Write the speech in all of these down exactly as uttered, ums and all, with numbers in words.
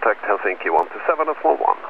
contact Helsinki one two seven, decimal one.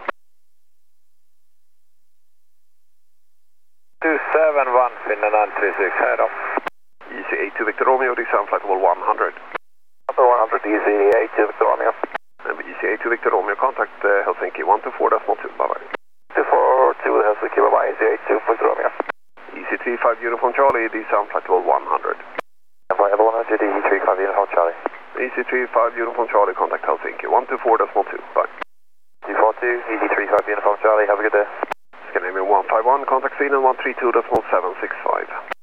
two seven one, Finland nine three six, head off. E C eight two Victor Romeo, descend flight level one hundred. one hundred, E C eight two Victor Romeo. And E C eight two Victor Romeo, contact uh, Helsinki one two four, decimal two, bye bye. two four two Helsinki, bye bye, E C eight two Victor Romeo. E C three five Uniform Charlie, descend flight level one hundred. Flight level one hundred, E C three five Uniform Charlie. E C three five Uniform Charlie, contact Helsinki one two four, decimal two, bye. two four two, E C three five Uniform Charlie, have a good day. Scandinavian one five one, contact Sweden one three two, decimal seven six five.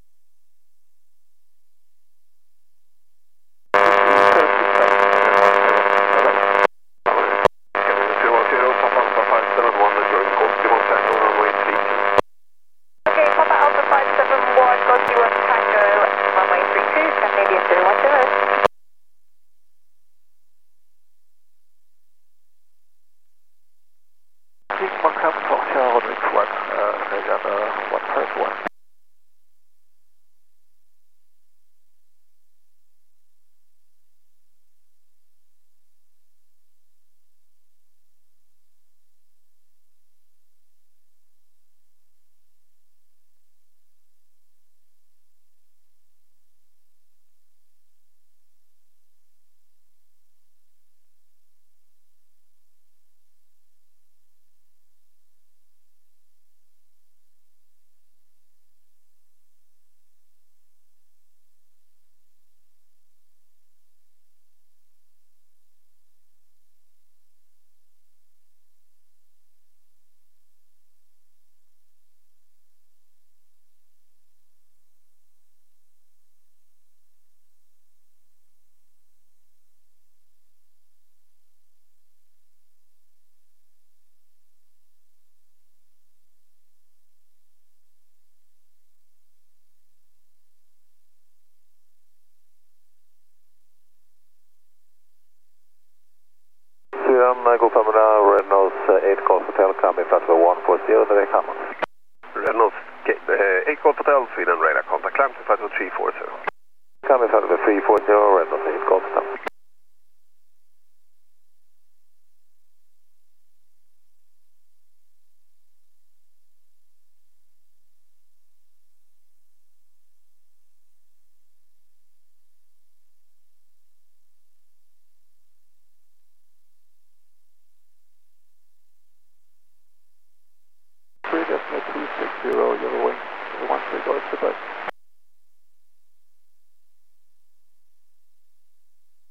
Go Terminal, Reynolds uh, eight Golf Hotel, coming flight level one four zero, there they come on. Reynolds uh, eight Golf Hotel, Sweden radar, contact climb to flight level three four zero. Coming flight level three four zero, Reynolds eight Golf Hotel. two six zero, your wing, one three goes to base.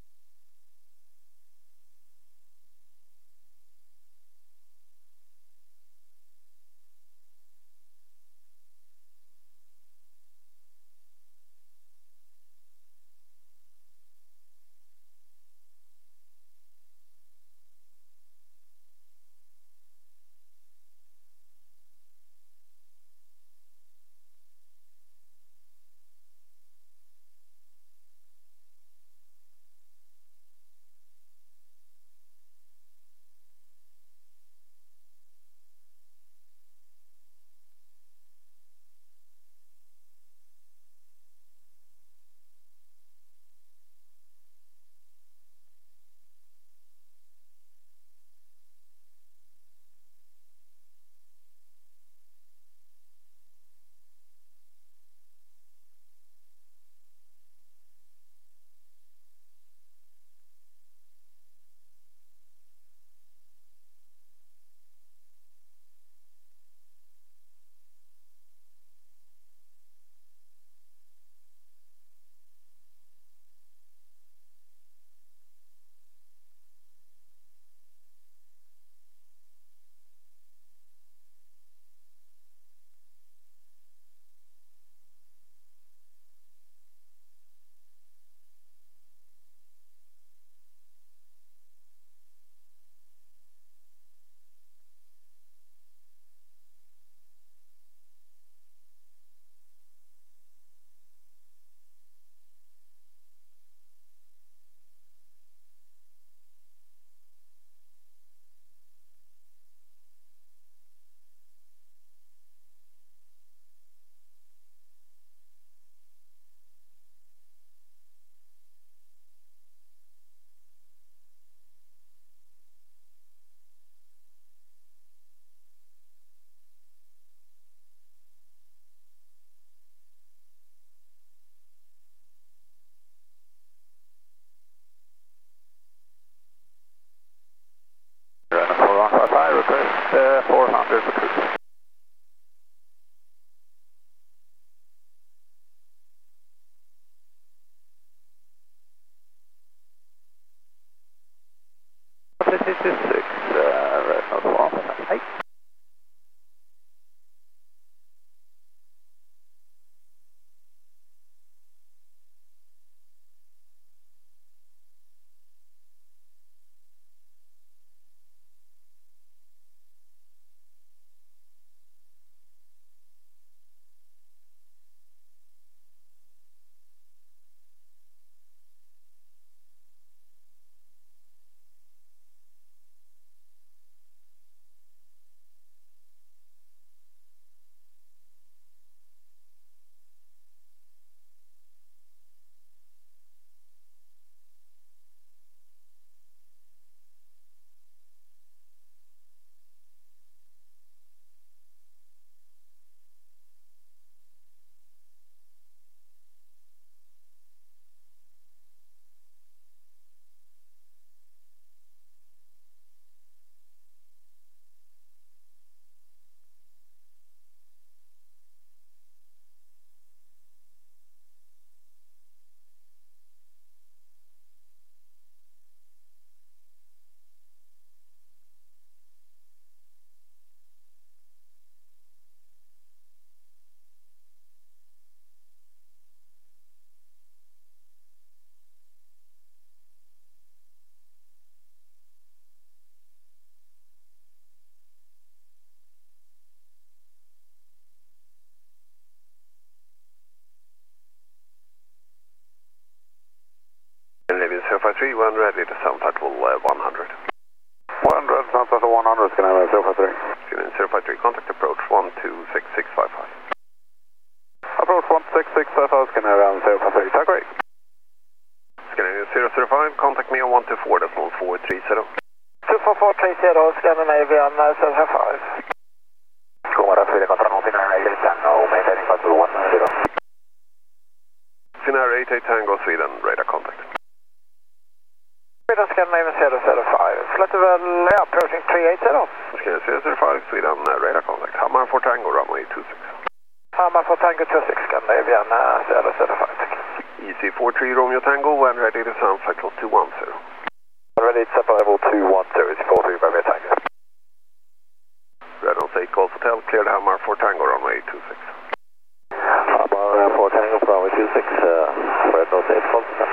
five three, when ready to sound title uh, one hundred. one hundred, sound title one hundred, Scandinavia zero five three. zero five three, contact approach one two six six five five. Approach one six six five five, Scandinavia zero five three, tack great. Scandinavia zero zero five, contact me on one two four decimal four three zero. two four four three zero, Scandinavian zero zero five. God morgon, Sweden Control någonting nära eight eight Tango, maintaining flight level one zero. Finnair eight eight Tango, Sweden, radar contact. Sweden Scandinavian zero zero five, flight level, yeah, approaching three eight zero. Scandinavia zero zero five, Sweden, uh, radar contact. Hamar for Tango, runway two six. Hamar for Tango two six, Scandinavian uh, zero zero five. E C four three Romeo Tango, when ready to sound flight level two one zero. Ready to set level two one zero, E C four three Romeo Tango. Reynolds eight Golf Hotel, cleared Hamar for Tango, runway two six. Hamar for Tango, runway two six, uh, Reynolds eight Golf Hotel.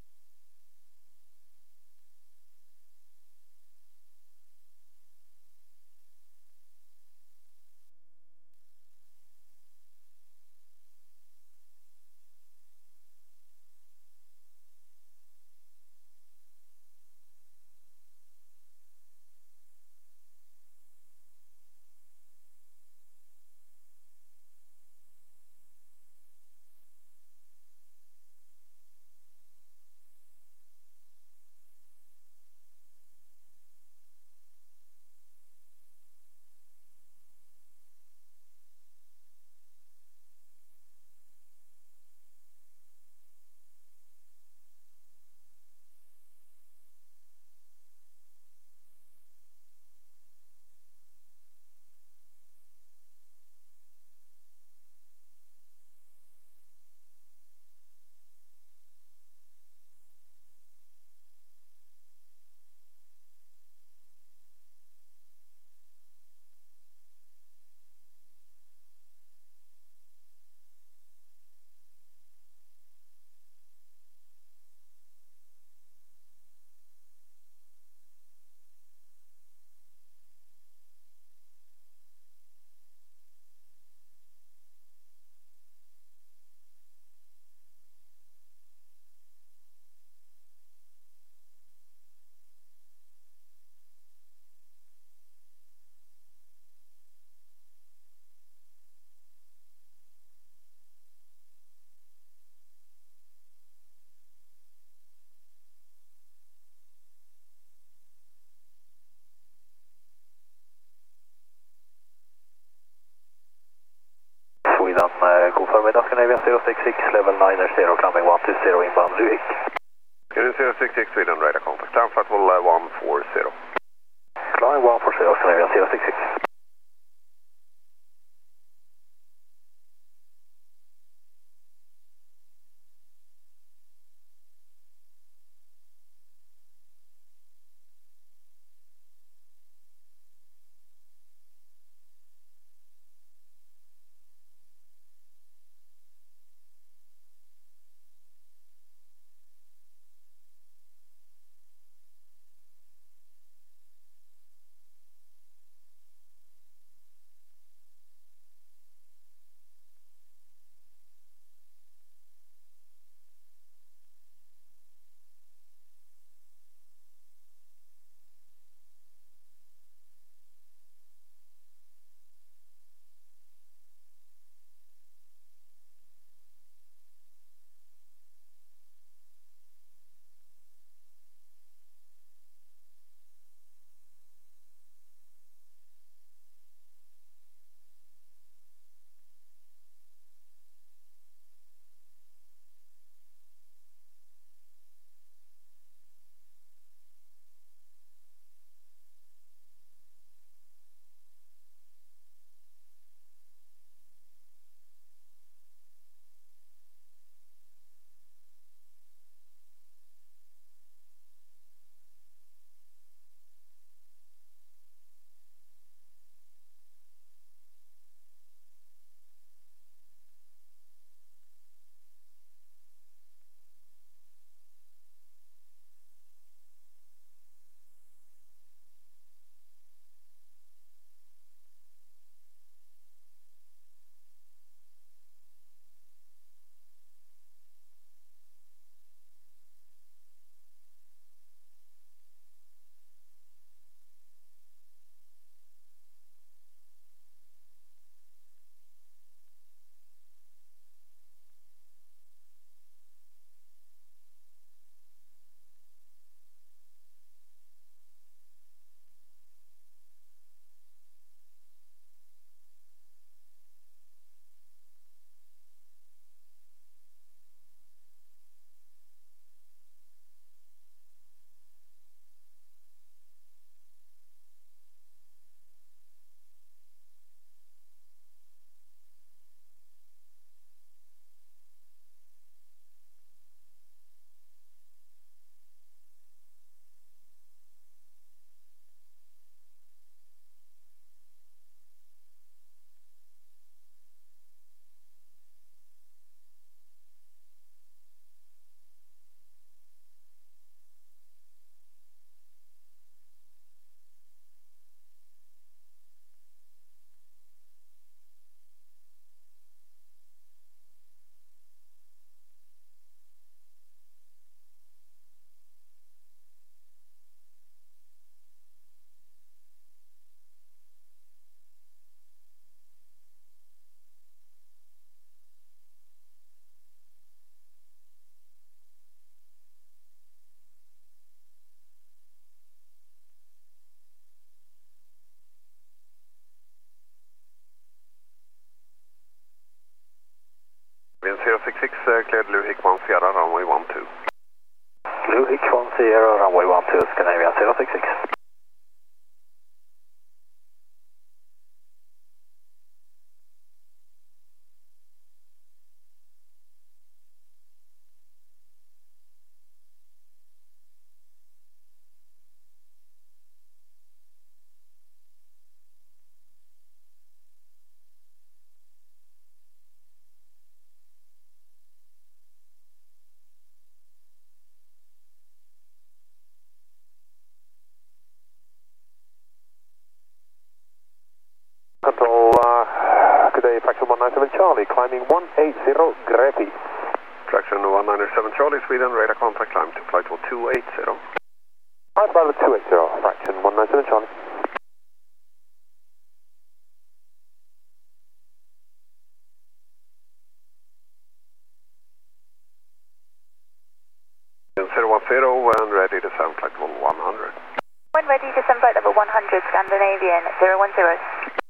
Sweden, uh, god förmiddag, Scandinavia zero six six, level nine zero, climbing one two zero, inbound Luik. Scandinavia zero six six, Sweden, radar contact. Sound flight level uh, one four zero. Climbing one four zero, Scandinavia zero six six. Sierra, runway one two, Scandinavian zero six six. Control, uh, good day, Fraction one nine seven Charlie, climbing one eighty, Grepi. Fraction one nine seven Charlie, Sweden, radar contact, climb to flight level two eighty. Hi, Bravo two eighty, Fraction one nine seven Charlie. zero one zero, and ready to sound flight level one hundred. When ready to send flight level one hundred, Scandinavian zero one zero.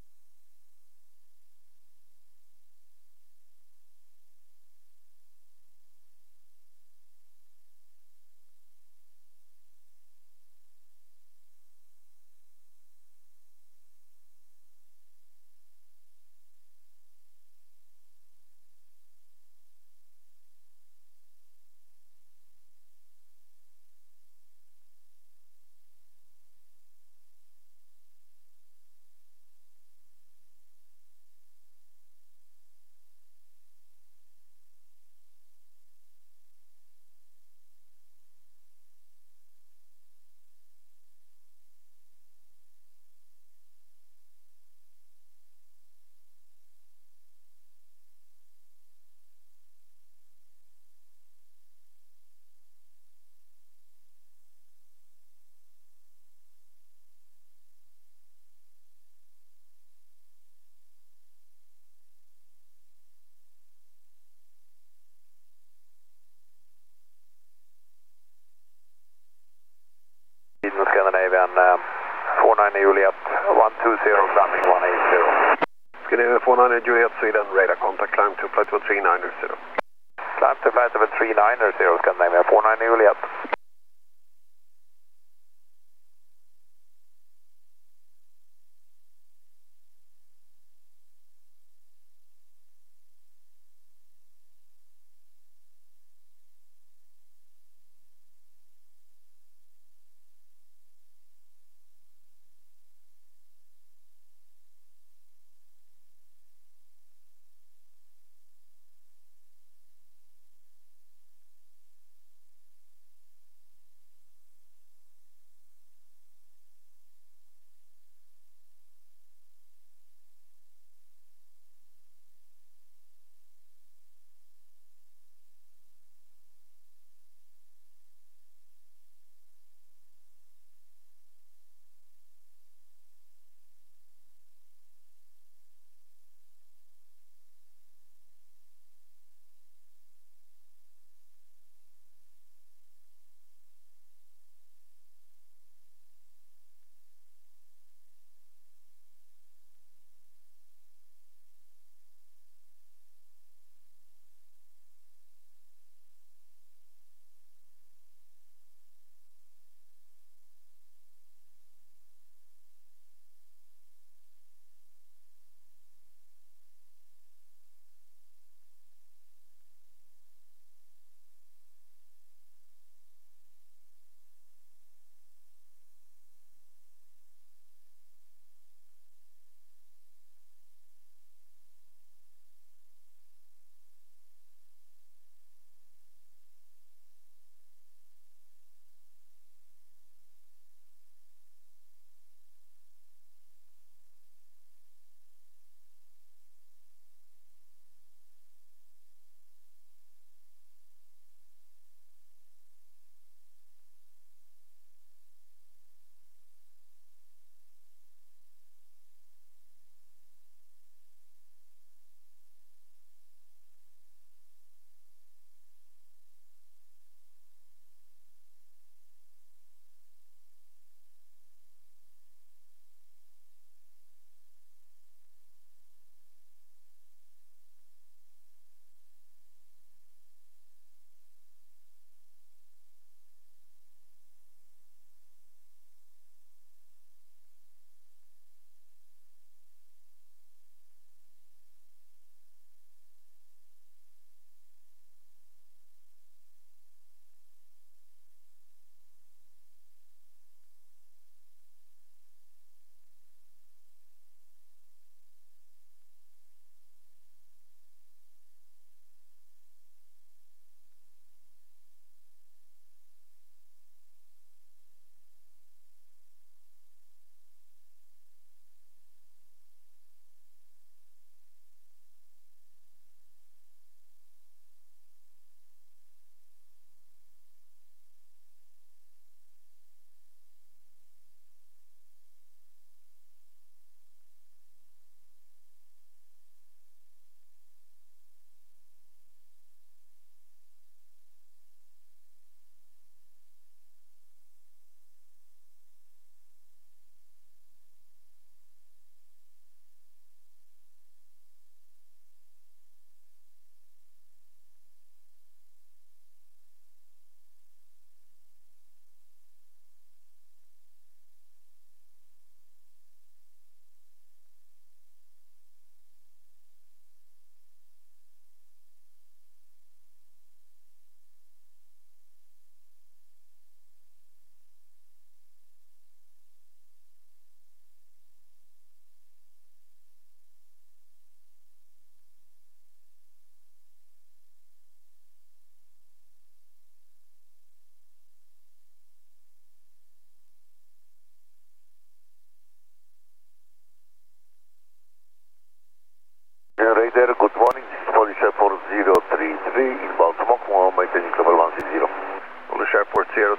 Scandinavian um, four nine Juliet one two zero, climbing one eighty. Scandinavian four nine Juliet, Sweden, radar contact, climb to flight level three ninety. Climb to flight level three ninety, Scandinavian four nine Juliet.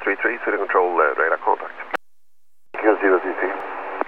three three, Sweden Control, uh, radar contact. Q zero three three.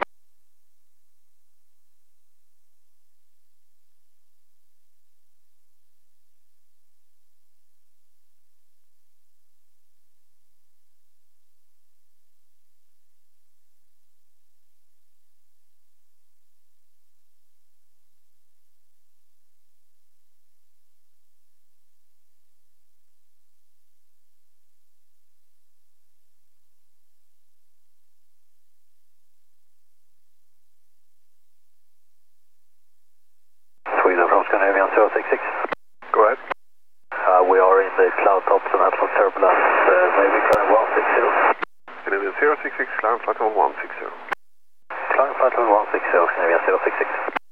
Sweden from Scandinavian zero six six. Go ahead. Uh, we are in the cloud tops and have some turbulence, uh, maybe climb one six zero. Scandinavian zero six six, climb flight level one six zero. Climb flight level one six zero, Scandinavian zero six six.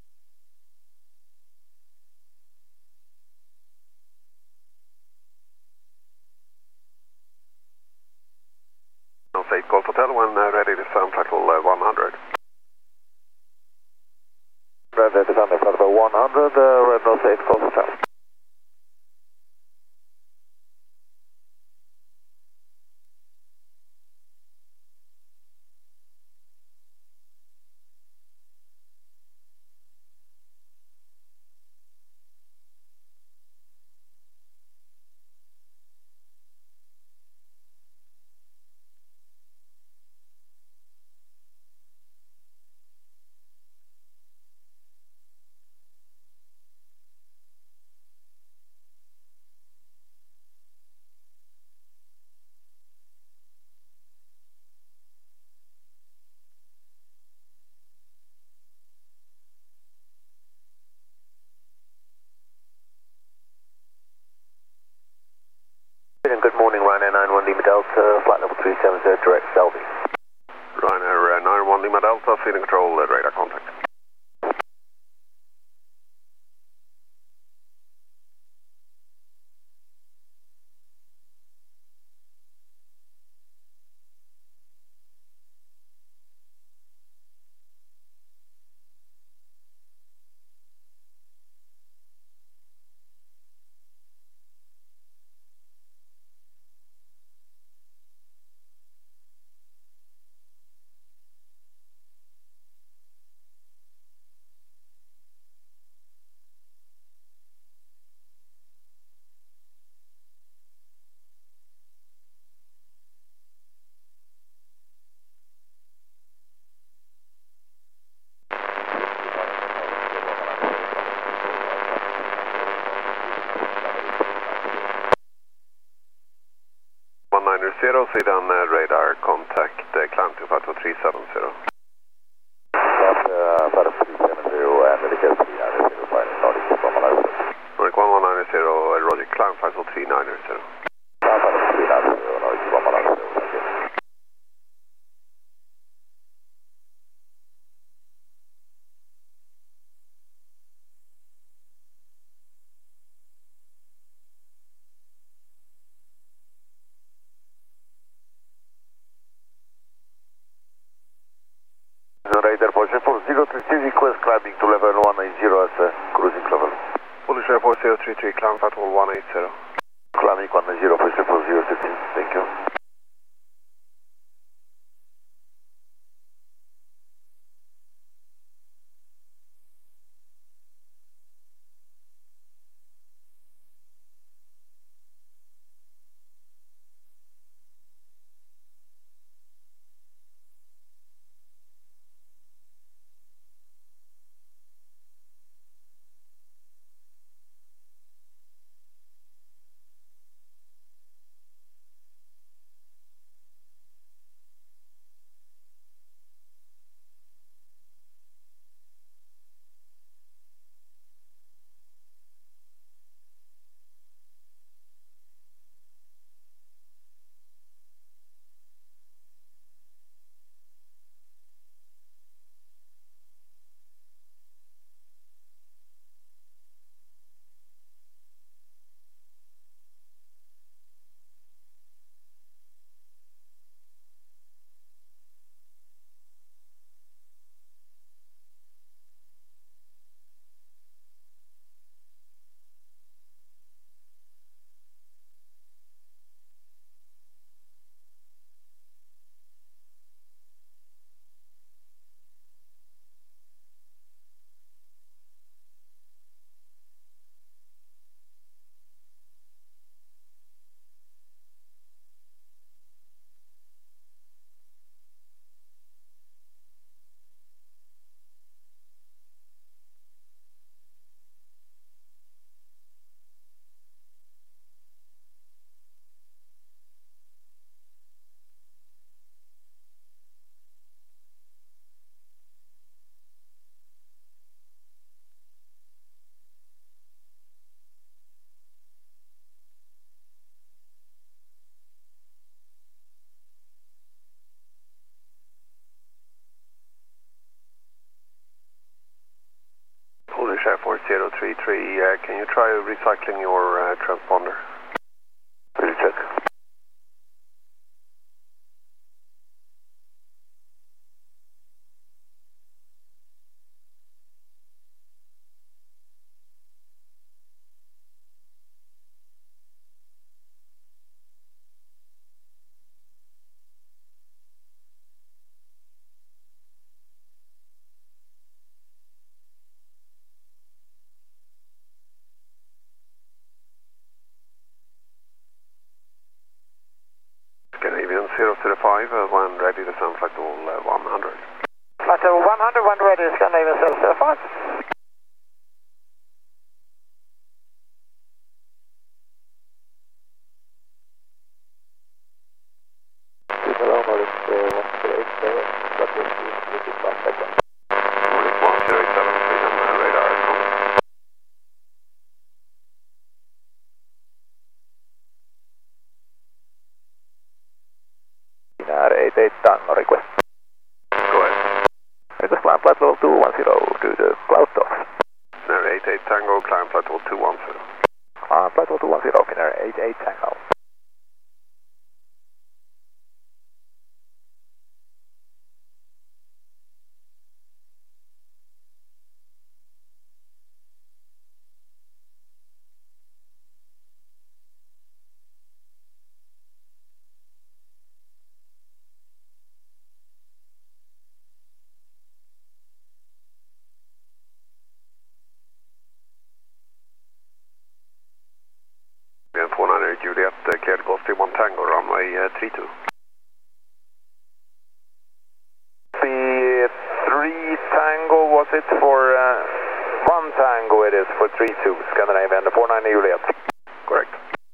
eight Golf Hotel, when uh, ready to sound flight level uh, one hundred. Ready to sound flight level one hundred, uh, Red Nose eight Golf Hotel. Good morning, Ryanair nine one Lima Delta, flight level three seven zero, direct Selby. Ryanair uh, nine one Lima Delta, Sweden Control, uh, radar contact. one nine zero, Sweden uh, radar contact, uh, climb to flight level three seven zero. Flight uh, flight level three seven zero and Medical three nine zero, final Nordic one one zero. Nordic one one nine zero, uh, Roger, climb flight level three nine zero. Flight level three nine zero, Nordic one one zero, thank you. Radar position for zero three three, request climbing to level one eight zero as a cruising level. Polish Airport zero three three, climb flight level one eight zero. Climbing one eight zero, position for zero three three, thank you. three three, uh, can you try recycling your uh, transponder? Will check. Scandinavian zero zero five, uh, one ready to sound flight level uh, one hundred. Flight level one hundred, one ready, Scandinavian zero zero five. Hello, Nordic uh, one zero eight seven, that was the contact. Nordic one zero eight seven, Sweden, uh, radar contact. eight eight Tango request. Go ahead. Request climb flight level two one zero to the cloud tops. Finnair eight eight Tango, climb flight level two one zero. Climb flight level two one zero, Finnair eight eight Tango. four nine Juliet, uh, cleared Golf three one Tango, runway uh, three two. The three Tango, was it for uh, one Tango? It is for three two, Scandinavian, the four nine Juliet. Correct.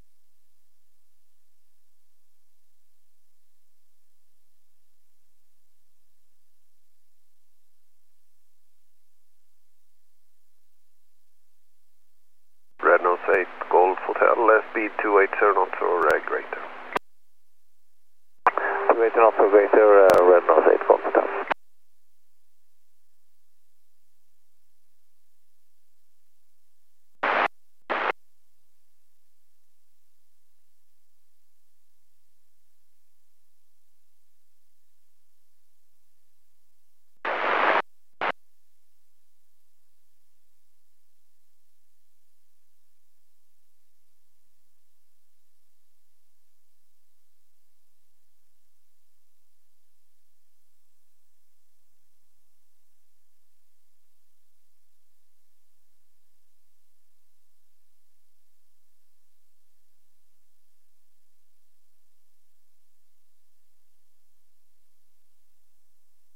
Red Nose eight, Golf Hotel, uh, speed two eighty knots or uh, greater. two eighty knots or greater, uh, Red Nose eight, Golf.